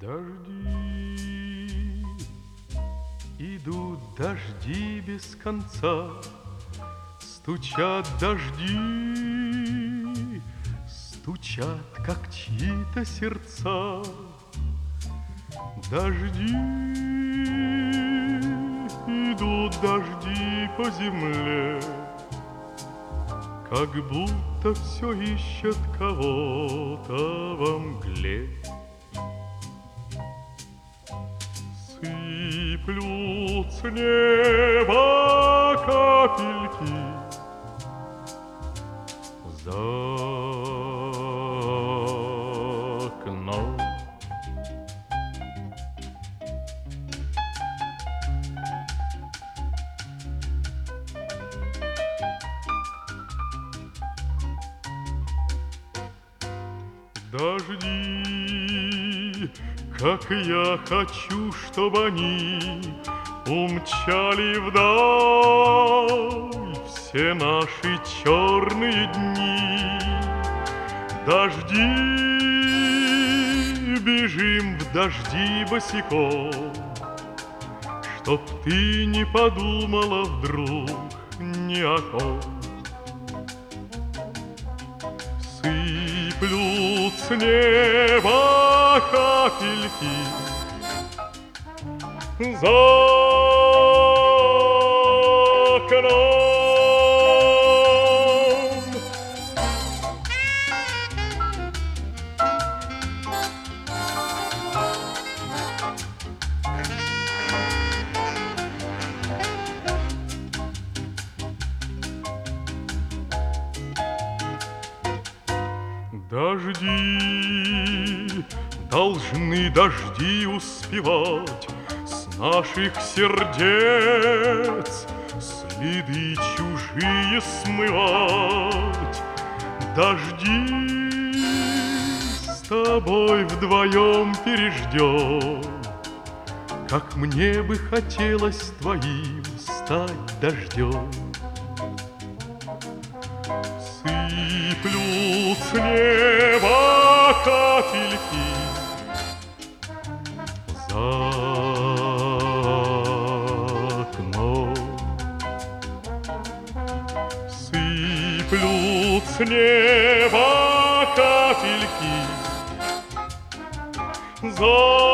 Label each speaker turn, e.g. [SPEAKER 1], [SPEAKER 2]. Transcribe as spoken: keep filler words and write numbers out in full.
[SPEAKER 1] Дожди, идут дожди без конца, стучат дожди, стучат, как чьи-то сердца. Дожди, идут дожди по земле, как будто все ищет кого-то во мгле. Сыплют с неба капельки за окном. Дожди, как я хочу, чтобы они умчали вдаль все наши черные дни. Дожди, бежим в дожди босиком, чтоб ты не подумала вдруг ни о ком. Сыплют с неба капельки за окном. Дожди, должны дожди успевать с наших сердец следы чужие смывать. Дожди, с тобой вдвоем переждем, как мне бы хотелось твоим стать дождем. Сыплют с неба капельки за окном. Сыплют с неба капельки за